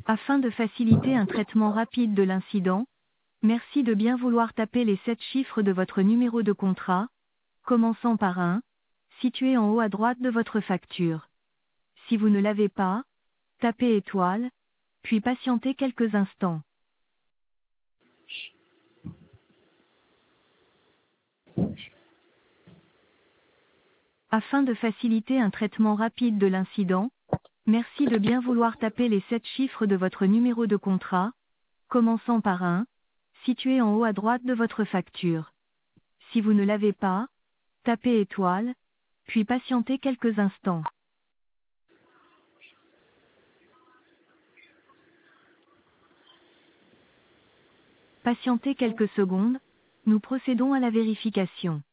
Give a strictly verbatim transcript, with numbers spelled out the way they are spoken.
Afin de faciliter un traitement rapide de l'incident, merci de bien vouloir taper les sept chiffres de votre numéro de contrat, commençant par un, situé en haut à droite de votre facture. Si vous ne l'avez pas, tapez étoile, puis patientez quelques instants. Afin de faciliter un traitement rapide de l'incident, merci de bien vouloir taper les sept chiffres de votre numéro de contrat, commençant par un, situé en haut à droite de votre facture. Si vous ne l'avez pas, tapez étoile, puis patientez quelques instants. Patientez quelques secondes, nous procédons à la vérification.